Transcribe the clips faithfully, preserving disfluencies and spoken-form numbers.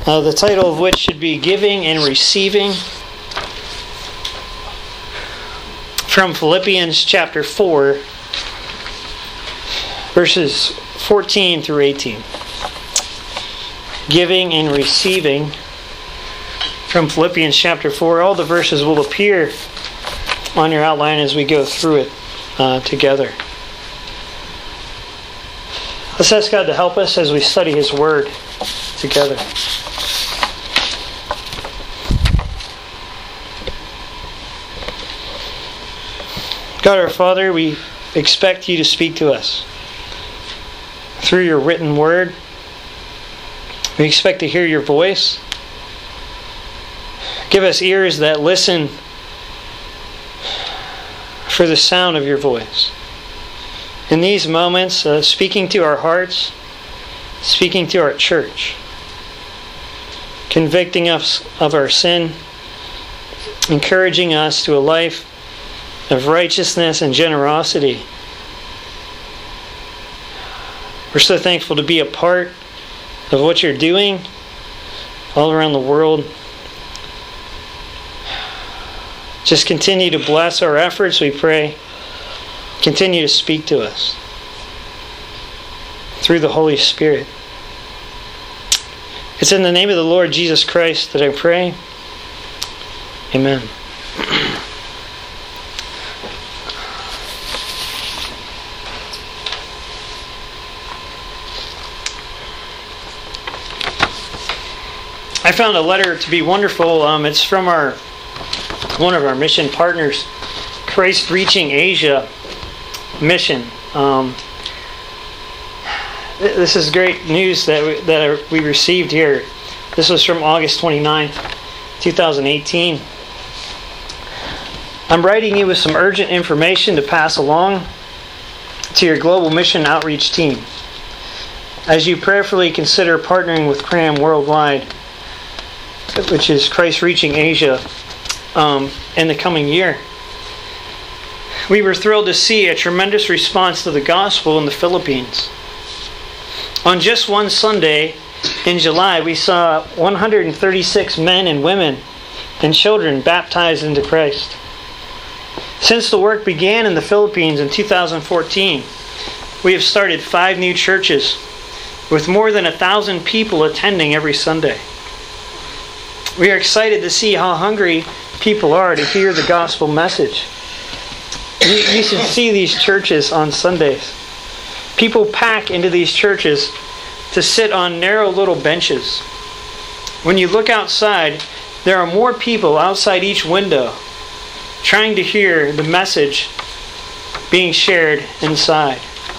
uh, the title of which should be Giving and Receiving, from Philippians chapter four, verses fourteen through eighteen. Giving and Receiving, from Philippians chapter four. All the verses will appear on your outline as we go through it uh, together. Let's ask God to help us as we study His Word together. God our Father, we expect You to speak to us through Your written Word. We expect to hear Your voice. Give us ears that listen for the sound of Your voice. In these moments, uh, speaking to our hearts, speaking to our church, convicting us of our sin, encouraging us to a life of righteousness and generosity. We're so thankful to be a part of what You're doing all around the world. Just continue to bless our efforts, we pray. Continue to speak to us through the Holy Spirit. It's in the name of the Lord Jesus Christ that I pray. Amen. I found a letter to be wonderful. Um, it's from our one of our mission partners, Christ Reaching Asia Mission. Um, this is great news that we, that we received here. This was from August twenty-ninth, twenty eighteen. I'm writing you with some urgent information to pass along to your global mission outreach team. As you prayerfully consider partnering with Cram Worldwide, which is Christ Reaching Asia, um, in the coming year, we were thrilled to see a tremendous response to the gospel in the Philippines. On just one Sunday in July, we saw one hundred thirty-six men and women and children baptized into Christ. Since the work began in the Philippines in two thousand fourteen, we have started five new churches with more than a thousand people attending every Sunday. We are excited to see how hungry people are to hear the gospel message. You, you should see these churches on Sundays. People pack into these churches to sit on narrow little benches. When you look outside, there are more people outside each window trying to hear the message being shared inside.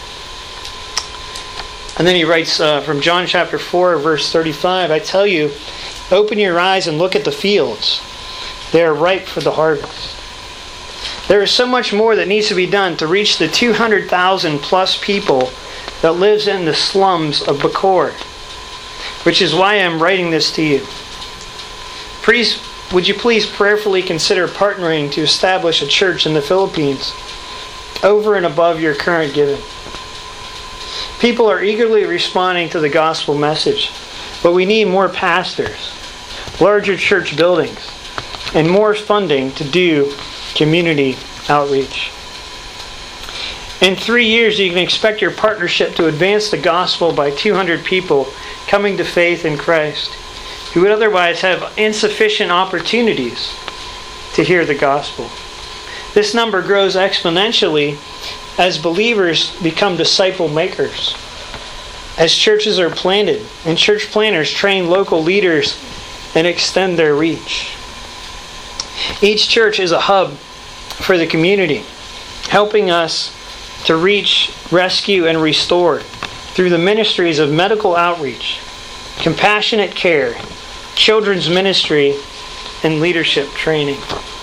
And then he writes uh, from John chapter four, verse thirty-five, I tell you, open your eyes and look at the fields. They are ripe for the harvest. There is so much more that needs to be done to reach the two hundred thousand plus people that lives in the slums of Bacoor, which is why I am writing this to you. Please, would you please prayerfully consider partnering to establish a church in the Philippines over and above your current giving? People are eagerly responding to the gospel message, but we need more pastors, larger church buildings, and more funding to do community outreach. In three years, you can expect your partnership to advance the gospel by two hundred people coming to faith in Christ who would otherwise have insufficient opportunities to hear the gospel. This number grows exponentially as believers become disciple makers, as churches are planted and church planners train local leaders and extend their reach. Each church is a hub for the community, helping us to reach, rescue, and restore through the ministries of medical outreach, compassionate care, children's ministry, and leadership training.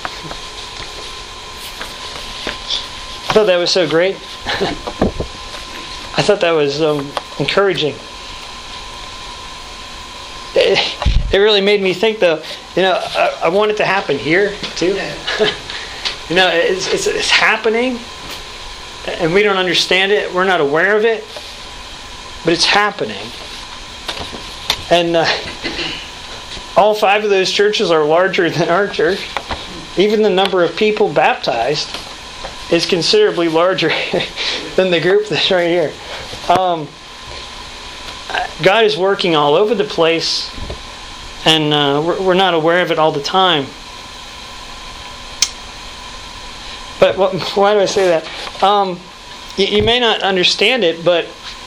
I thought that was so great. I thought that was um, encouraging. It, it really made me think, though, you know, I, I want it to happen here, too. You know, it's, it's, it's happening, and we don't understand it. We're not aware of it, but it's happening. And uh, All five of those churches are larger than our church. Even the number of people baptized is considerably larger than the group that's right here. Um, God is working all over the place, and uh, we're, we're not aware of it all the time. But what, why do I say that? Um, you, you may not understand it, but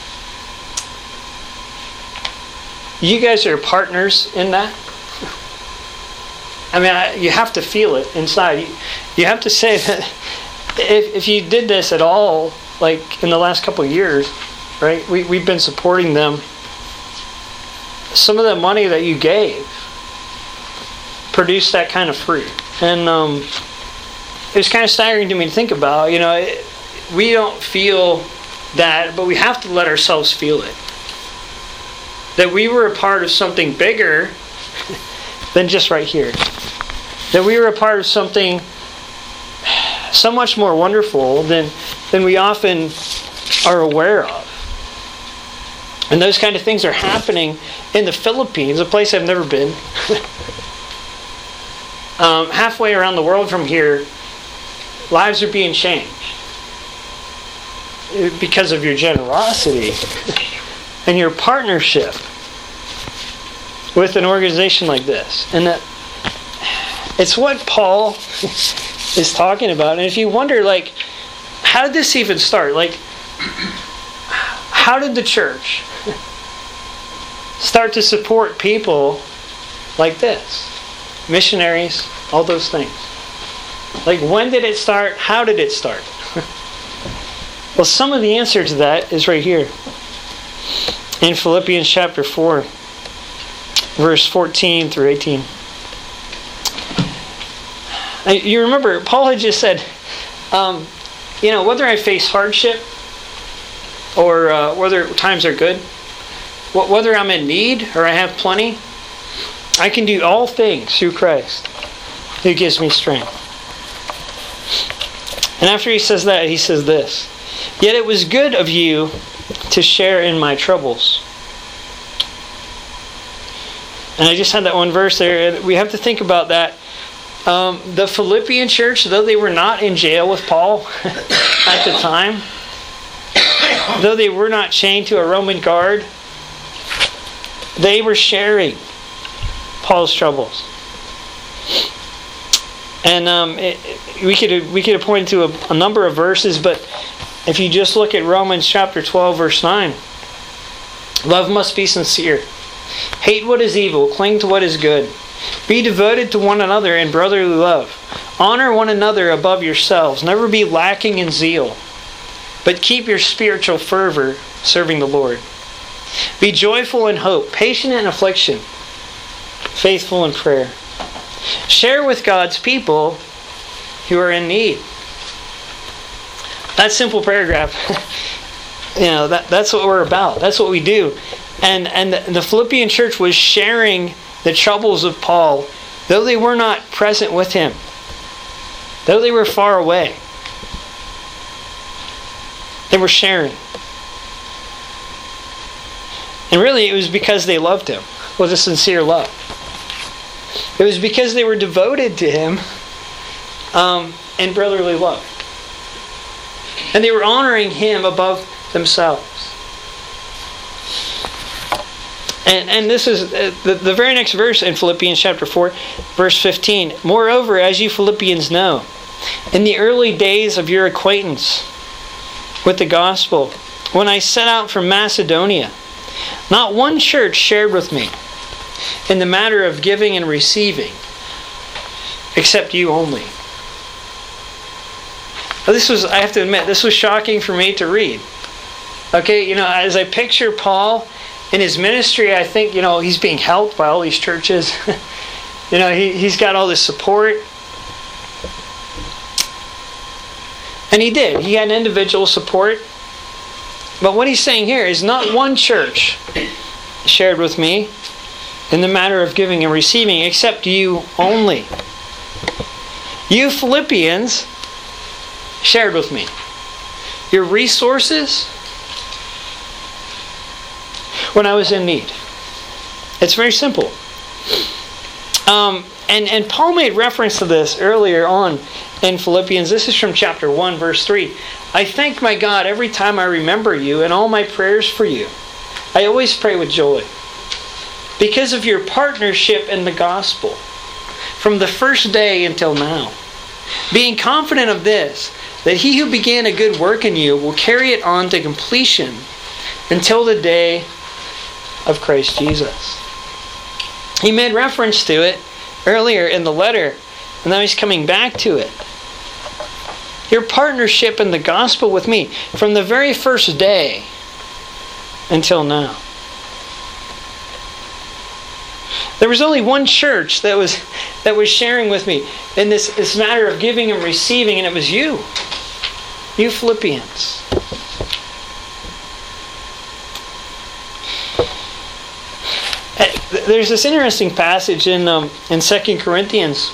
you guys are partners in that. I mean, I, you have to feel it inside. You, you have to say that if, if you did this at all, like in the last couple of years, right? We, we've been supporting them. Some of the money that you gave produced that kind of fruit. And um, it was kind of staggering to me to think about. You know, it, we don't feel that, but we have to let ourselves feel it. That we were a part of something bigger than just right here. That we were a part of something so much more wonderful than, than we often are aware of. And those kind of things are happening in the Philippines, a place I've never been. um, halfway around the world from here, lives are being changed because of your generosity and your partnership with an organization like this. And that it's what Paul is talking about. And if you wonder, like, how did this even start? Like, how did the church start to support people like this? Missionaries, all those things. Like, when did it start? How did it start? Well, some of the answer to that is right here. In Philippians chapter four, verse fourteen through eighteen. You remember, Paul had just said, um, you know, whether I face hardship or uh, whether times are good, whether I'm in need or I have plenty, I can do all things through Christ who gives me strength. And after he says that, he says this: yet it was good of you to share in my troubles. And I just had that one verse there. We have to think about that. Um, the Philippian church, though they were not in jail with Paul at the time, though they were not chained to a Roman guard, they were sharing Paul's troubles. And um, it, we could we could point to a, a number of verses, but if you just look at Romans chapter twelve, verse nine, love must be sincere. Hate what is evil, cling to what is good. Be devoted to one another in brotherly love. Honor one another above yourselves. Never be lacking in zeal, but keep your spiritual fervor serving the Lord. Be joyful in hope, patient in affliction, faithful in prayer. Share with God's people who are in need. That simple paragraph, you know, that, that's what we're about. That's what we do. And and the, the Philippian church was sharing the troubles of Paul, though they were not present with him, though they were far away. They were sharing. And really, it was because they loved him, with a sincere love. It was because they were devoted to him um, in brotherly love. And they were honoring him above themselves. And and this is uh, the, the very next verse in Philippians chapter four, verse fifteen. Moreover, as you Philippians know, in the early days of your acquaintance with the gospel, when I set out from Macedonia, not one church shared with me in the matter of giving and receiving, except you only. Now, this was, I have to admit, this was shocking for me to read. Okay, you know, as I picture Paul in his ministry, I think, you know, he's being helped by all these churches. you know, he, he's got all this support. And he did. He had individual support. But what he's saying here is not one church shared with me in the matter of giving and receiving, except you only. You Philippians shared with me your resources when I was in need. It's very simple. Um, and, and Paul made reference to this earlier on in Philippians. This is from chapter one, verse three. I thank my God every time I remember you and all my prayers for you. I always pray with joy because of your partnership in the gospel from the first day until now. Being confident of this, that he who began a good work in you will carry it on to completion until the day of Christ Jesus. He made reference to it earlier in the letter, and now he's coming back to it. Your partnership in the gospel with me from the very first day until now. There was only one church that was that was sharing with me in this, this matter of giving and receiving, and it was you. You Philippians. There's this interesting passage in um, in Second Corinthians.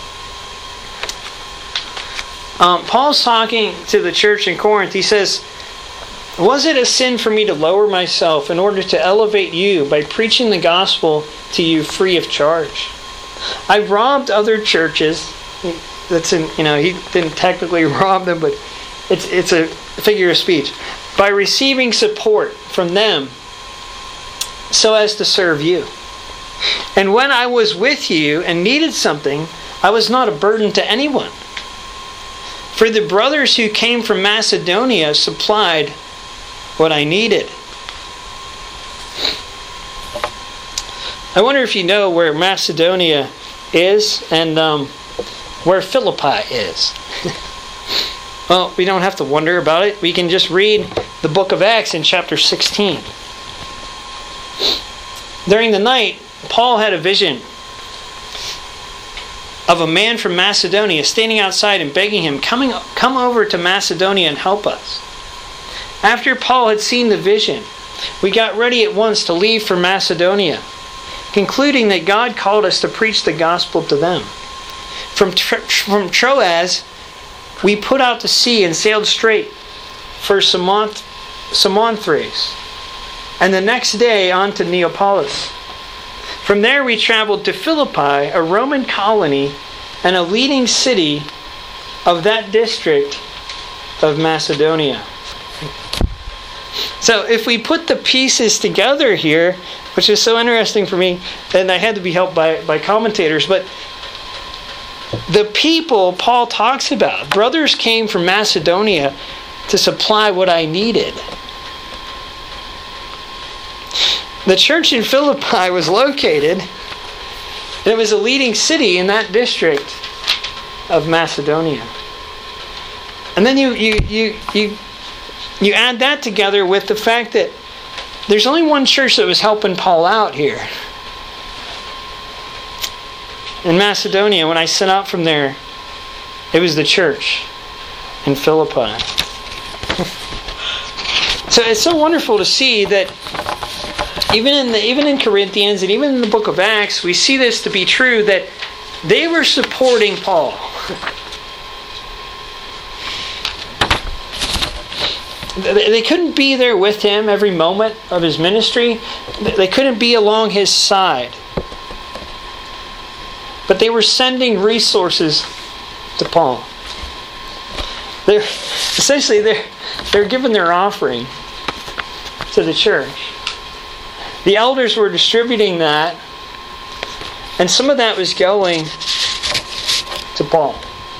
Um, Paul's talking to the church in Corinth. He says, was it a sin for me to lower myself in order to elevate you by preaching the gospel to you free of charge? I robbed other churches. That's in, you know, he didn't technically rob them, but it's it's a figure of speech. By receiving support from them so as to serve you. And when I was with you and needed something, I was not a burden to anyone. For the brothers who came from Macedonia supplied what I needed. I wonder if you know where Macedonia is and um, where Philippi is. Well, we don't have to wonder about it. We can just read the book of Acts in chapter sixteen. During the night, Paul had a vision of a man from Macedonia standing outside and begging him, Coming, come over to Macedonia and help us. After Paul had seen the vision, we got ready at once to leave for Macedonia, concluding that God called us to preach the gospel to them. From, from Troas, we put out to sea and sailed straight for Samoth- Samothrace, and the next day on to Neapolis. From there we traveled to Philippi, a Roman colony and a leading city of that district of Macedonia. So if we put the pieces together here, which is so interesting for me, and I had to be helped by, by commentators, but the people Paul talks about, brothers came from Macedonia to supply what I needed. The church in Philippi was located, and it was a leading city in that district of Macedonia. And then you you you you you add that together with the fact that there's only one church that was helping Paul out here. In Macedonia, when I set out from there, it was the church in Philippi. So it's so wonderful to see that Even in the, even in Corinthians and even in the book of Acts, we see this to be true, that they were supporting Paul. They couldn't be there with him every moment of his ministry. They couldn't be along his side. But they were sending resources to Paul. They're essentially they're they're giving their offering to the church. The elders were distributing that, and some of that was going to Paul.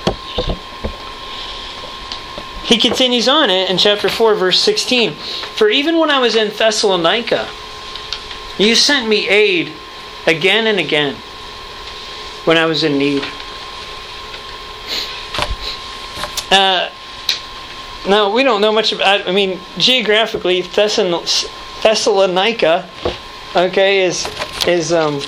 He continues on in chapter four, verse sixteen. For even when I was in Thessalonica, you sent me aid again and again when I was in need. Uh, now, we don't know much about, I mean, geographically, Thessalonica, Thessalonica, okay, is is um,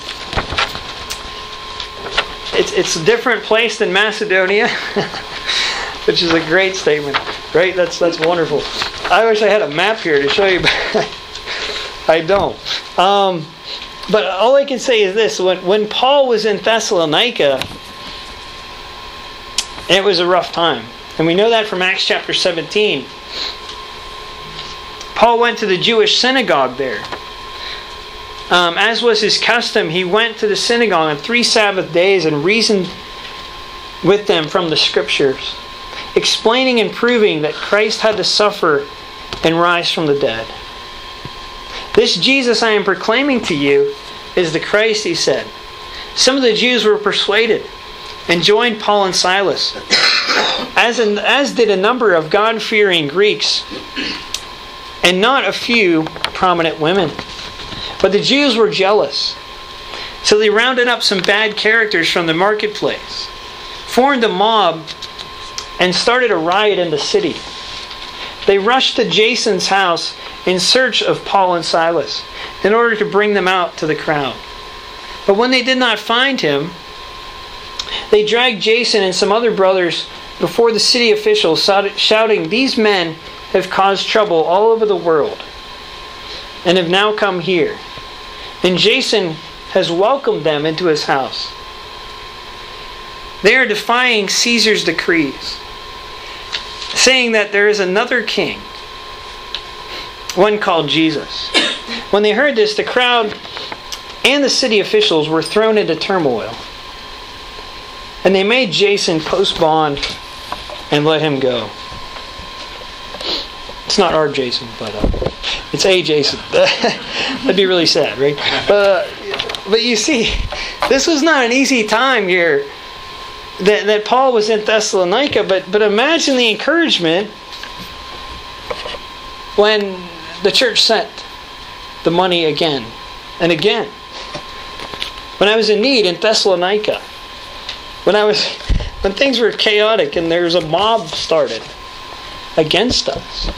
it's it's a different place than Macedonia, which is a great statement, right? That's that's wonderful. I wish I had a map here to show you, but I don't. Um, but all I can say is this: when when Paul was in Thessalonica, it was a rough time, and we know that from Acts chapter seventeen. Paul went to the Jewish synagogue there. um, as was his custom, he went to the synagogue on three Sabbath days and reasoned with them from the Scriptures, explaining and proving that Christ had to suffer and rise from the dead. This Jesus I am proclaiming to you is the Christ, he said. Some of the Jews were persuaded and joined Paul and Silas, as, in, as did a number of God-fearing Greeks, and not a few prominent women. But the Jews were jealous, so they rounded up some bad characters from the marketplace, formed a mob, and started a riot in the city. They rushed to Jason's house in search of Paul and Silas, in order to bring them out to the crowd. But when they did not find him, they dragged Jason and some other brothers before the city officials, shouting, "These men have caused trouble all over the world, and have now come here. And Jason has welcomed them into his house. They are defying Caesar's decrees, saying that there is another king, one called Jesus." When they heard this, the crowd and the city officials were thrown into turmoil. And they made Jason post bond and let him go. It's not our Jason, but uh, it's a Jason. That'd be really sad, right? Uh, but you see, this was not an easy time here that, that Paul was in Thessalonica. But, but imagine the encouragement when the church sent the money again and again. When I was in need in Thessalonica, when I was, when things were chaotic and there was a mob started against us,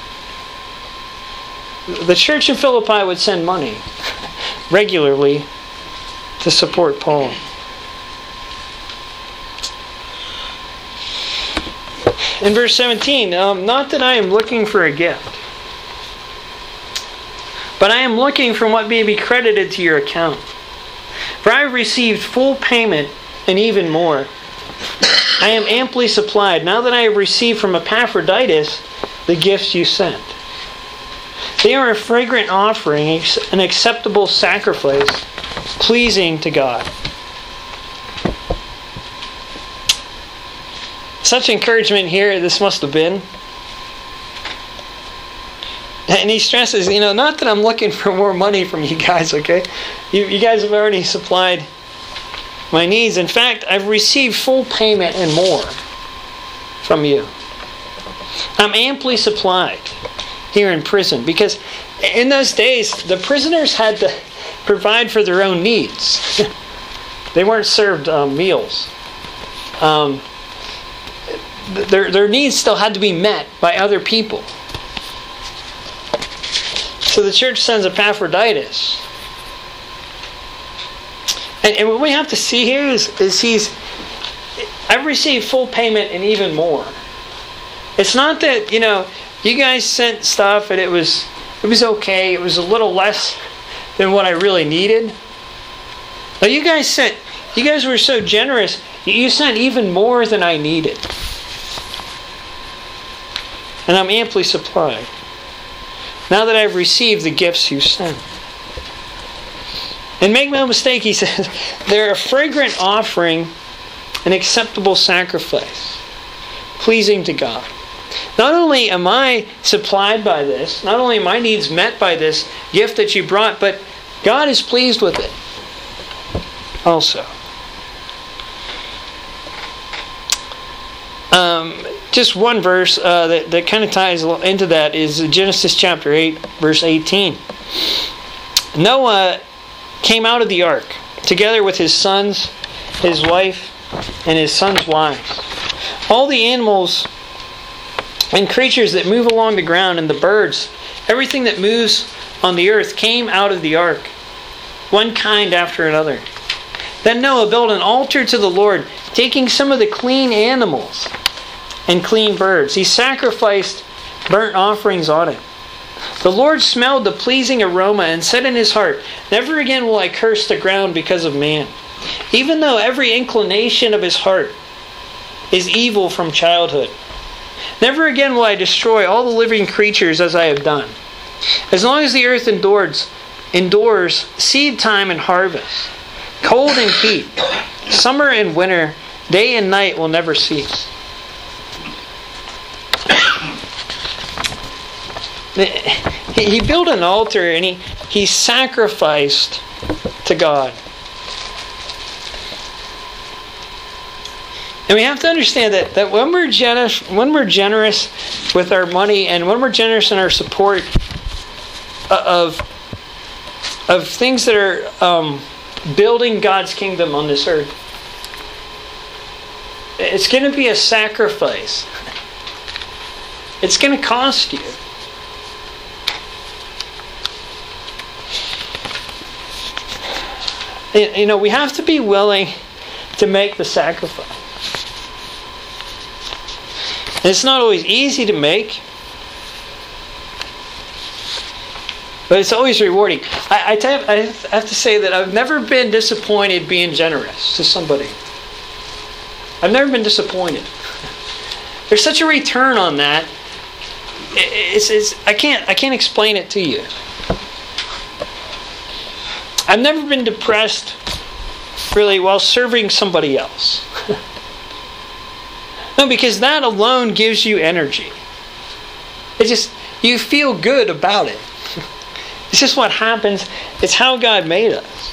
the church in Philippi would send money regularly to support Paul. In verse seventeen, um, not that I am looking for a gift, but I am looking for what may be credited to your account. For I have received full payment and even more. I am amply supplied, now that I have received from Epaphroditus the gifts you sent. They are a fragrant offering, an acceptable sacrifice, pleasing to God. Such encouragement here, this must have been. And he stresses, you know, not that I'm looking for more money from you guys, okay? You, you guys have already supplied my needs. In fact, I've received full payment and more from you. I'm amply supplied here in prison, because in those days, the prisoners had to provide for their own needs. They weren't served um, meals. Um, their, their needs still had to be met by other people. So the church sends Epaphroditus. And, and what we have to see here is, is he's, I've received full payment and even more. It's not that, you know, you guys sent stuff and it was, it was okay. It was a little less than what I really needed. But you guys sent, you guys were so generous. You sent even more than I needed. And I'm amply supplied, now that I've received the gifts you sent. And make no mistake, he says, they're a fragrant offering, an acceptable sacrifice, pleasing to God. Not only am I supplied by this, not only are my needs met by this gift that you brought, but God is pleased with it also. Um, just one verse uh, that, that kind of ties into that is Genesis chapter eight, verse eighteen. Noah came out of the ark, together with his sons, his wife, and his sons' wives. All the animals and creatures that move along the ground, and the birds, everything that moves on the earth came out of the ark, one kind after another. Then Noah built an altar to the Lord, taking some of the clean animals and clean birds. He sacrificed burnt offerings on it. The Lord smelled the pleasing aroma and said in his heart, "Never again will I curse the ground because of man, even though every inclination of his heart is evil from childhood. Never again will I destroy all the living creatures as I have done. As long as the earth endures, endures seed time and harvest, cold and heat, summer and winter, day and night will never cease. He built an altar and he, he sacrificed to God. And we have to understand that, that when we're generous, when we're generous with our money and when we're generous in our support of, of things that are um, building God's kingdom on this earth, it's going to be a sacrifice. It's going to cost you. You know, we have to be willing to make the sacrifice. And it's not always easy to make, but it's always rewarding. I, I, tell, I have to say that I've never been disappointed being generous to somebody. I've never been disappointed. There's such a return on that. It's, it's, I can't, I can't explain it to you. I've never been depressed, really, while serving somebody else. No, because that alone gives you energy. It just, you feel good about it. It's just what happens. It's how God made us.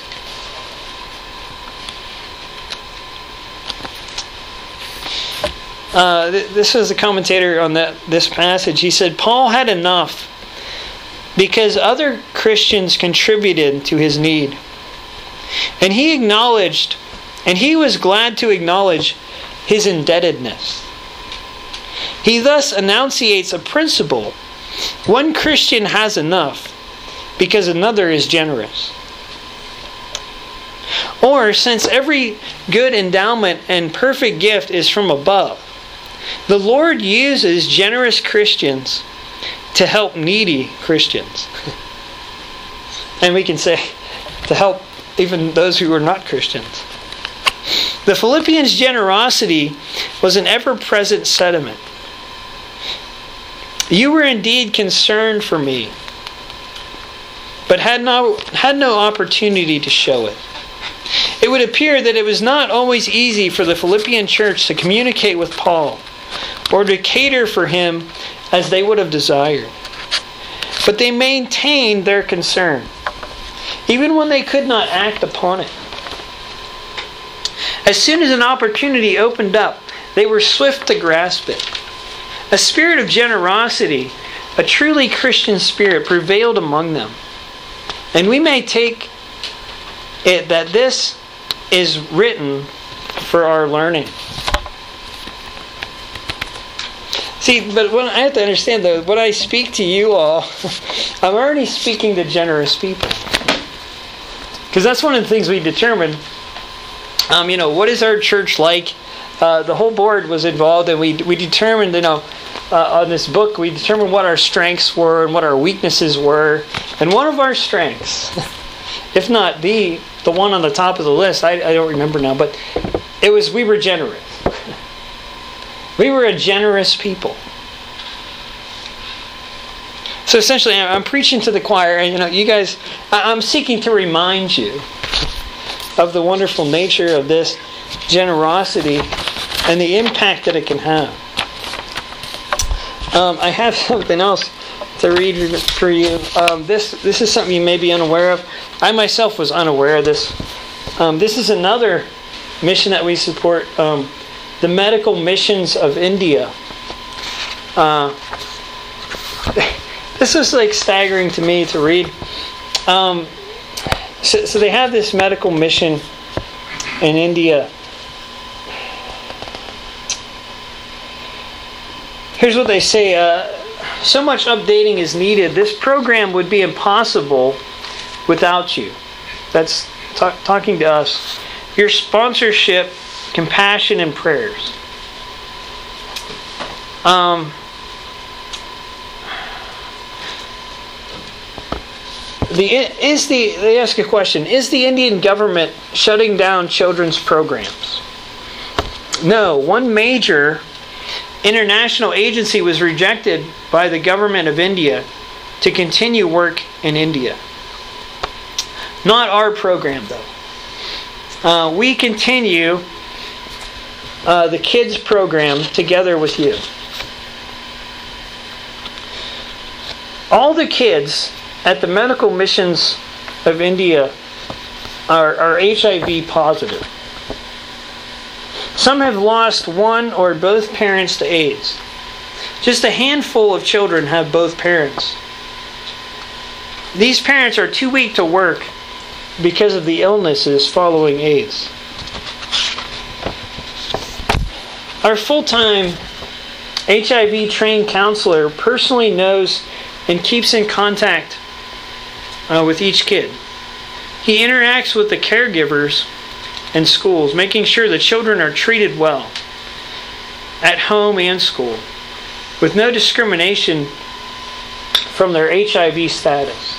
Uh, th- this is a commentator on that this passage. He said, Paul had enough because other Christians contributed to his need. And he acknowledged, and he was glad to acknowledge his indebtedness. He thus enunciates a principle. One Christian has enough because another is generous. Or, since every good endowment and perfect gift is from above, the Lord uses generous Christians to help needy Christians. And we can say, to help even those who are not Christians. The Philippians' generosity was an ever-present sentiment. You were indeed concerned for me, but had no, had no opportunity to show it. It would appear that it was not always easy for the Philippian church to communicate with Paul or to cater for him as they would have desired. But they maintained their concern, even when they could not act upon it. As soon as an opportunity opened up, they were swift to grasp it. A spirit of generosity, a truly Christian spirit, prevailed among them. And we may take it that this is written for our learning. See, but when I have to understand though, when I speak to you all, I'm already speaking to generous people. Because that's one of the things we determined. Um, you know, what is our church like? Uh, the whole board was involved, and we we determined, you know, uh, on this book, we determined what our strengths were and what our weaknesses were. And one of our strengths, if not the the one on the top of the list, I, I don't remember now, but it was we were generous. We were a generous people. So essentially, I'm preaching to the choir, and you know, you guys, I'm seeking to remind you of the wonderful nature of this generosity and the impact that it can have. Um, I have something else to read for you. Um, this this is something you may be unaware of. I myself was unaware of this. Um, this is another mission that we support. Um, the Medical Missions of India. Uh, this was like staggering to me to read. Um, so, so they have this medical mission in India. Here's what they say. Uh, so much updating is needed. This program would be impossible without you. That's talk, talking to us. Your sponsorship, compassion, and prayers. Um, the is the they ask a question. Is the Indian government shutting down children's programs? No. One major international agency was rejected by the government of India to continue work in India. Not our program, though. Uh, we continue uh, the kids program together with you. All the kids at the Medical Missions of India are, are H I V positive. Some have lost one or both parents to AIDS. Just a handful of children have both parents. These parents are too weak to work because of the illnesses following AIDS. Our full-time H I V trained counselor personally knows and keeps in contact uh, with each kid. He interacts with the caregivers and schools, making sure the children are treated well at home and school, with no discrimination from their H I V status.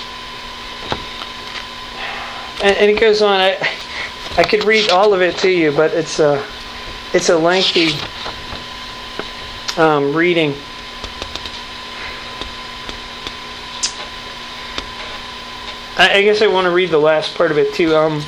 And, and it goes on. I, I could read all of it to you, but it's a, it's a lengthy um, reading. I, I guess I want to read the last part of it too. Um,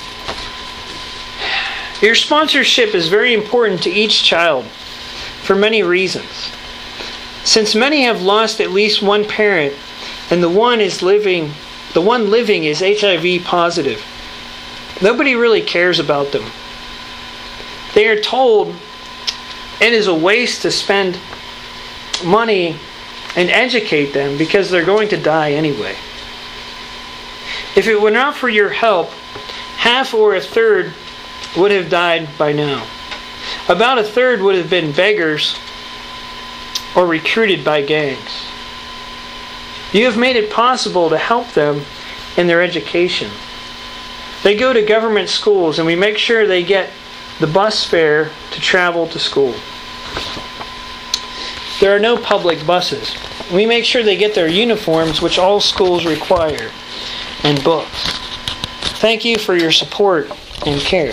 Your sponsorship is very important to each child for many reasons. Since many have lost at least one parent, and the one is living, the one living is H I V positive, nobody really cares about them. They are told it is a waste to spend money and educate them because they're going to die anyway. If it were not for your help, half or a third would have died by now. About a third would have been beggars or recruited by gangs. You have made it possible to help them in their education. They go to government schools and we make sure they get the bus fare to travel to school. There are no public buses. We make sure they get their uniforms, which all schools require, and books. Thank you for your support and care.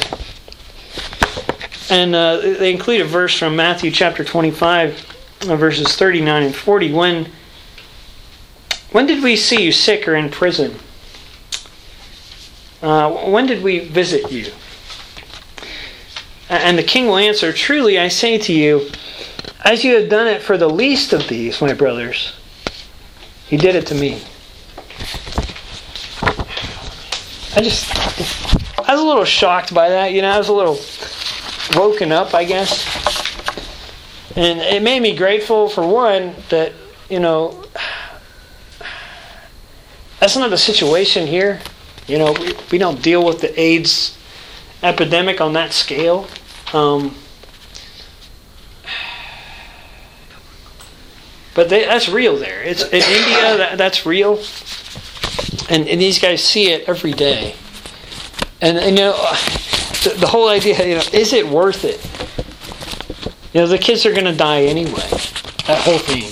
And uh, they include a verse from Matthew chapter twenty-five, verses thirty-nine and forty. When, when did we see you sick or in prison? Uh, when did we visit you? And the king will answer, truly I say to you, as you have done it for the least of these, my brothers, you did it to me. I just, I was a little shocked by that, you know, I was a little woken up, I guess. And it made me grateful, for one, that, you know, that's not the situation here. You know, we, we don't deal with the AIDS epidemic on that scale. Um, but they, that's real there. It's in India, that, that's real. And, and these guys see it every day. And, and you know, the, the whole idea, you know, is it worth it? You know, the kids are going to die anyway. That whole thing.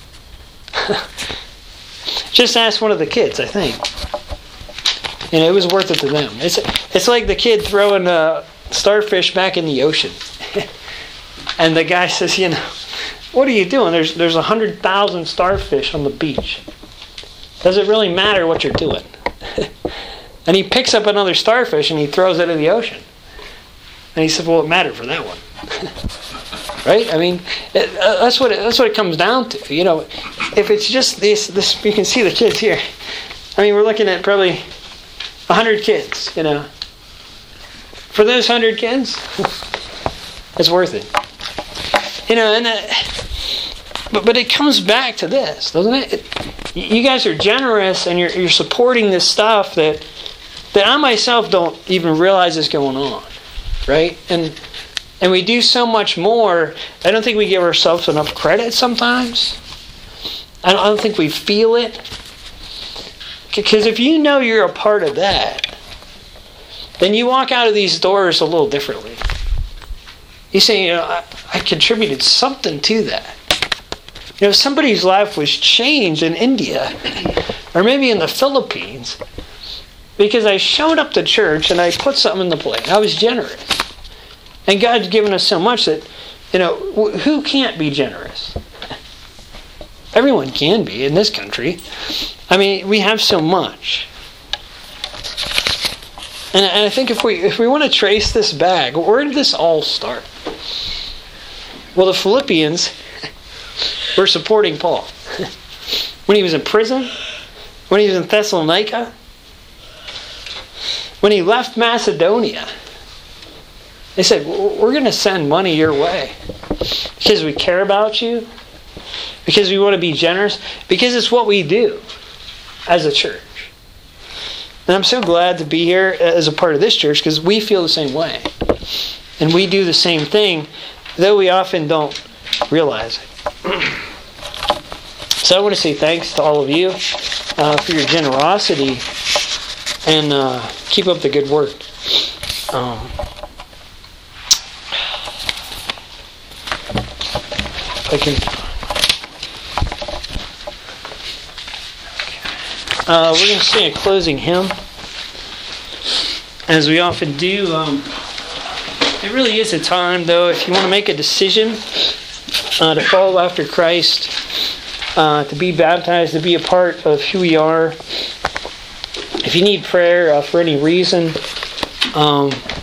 Just ask one of the kids, I think. You know, it was worth it to them. It's it's like the kid throwing a starfish back in the ocean. And the guy says, you know, what are you doing? There's there's one hundred thousand starfish on the beach. Does it really matter what you're doing? And he picks up another starfish and he throws it in the ocean. And he said, well, it mattered for that one. Right? I mean, it, uh, that's what it, that's what it comes down to. You know, if it's just this, this, you can see the kids here. I mean, we're looking at probably one hundred kids, you know. For those one hundred kids, it's worth it. You know, and uh, but but it comes back to this, doesn't it? it you guys are generous and you're you're supporting this stuff that that I myself don't even realize is going on, right? And and we do so much more. I don't think we give ourselves enough credit sometimes. I don't, I don't think we feel it. Because if you know you're a part of that, then you walk out of these doors a little differently. You say, you know, I, I contributed something to that. You know, somebody's life was changed in India, or maybe in the Philippines, because I showed up to church and I put something in the plate. I was generous. And God's given us so much that, you know, who can't be generous? Everyone can be in this country. I mean, we have so much. And, and I think if we if we want to trace this back, where did this all start? Well, the Philippians were supporting Paul. When he was in prison, when he was in Thessalonica, when he left Macedonia, they said, we're going to send money your way because we care about you, because we want to be generous, because it's what we do as a church. And I'm so glad to be here as a part of this church because we feel the same way. And we do the same thing, though we often don't realize it. So I want to say thanks to all of you uh, for your generosity and uh, keep up the good work. Um, I can. Uh, we're going to sing a closing hymn, as we often do. Um, it really is a time, though, if you want to make a decision uh, to follow after Christ, uh, to be baptized, to be a part of who we are. If you need prayer uh, for any reason, um,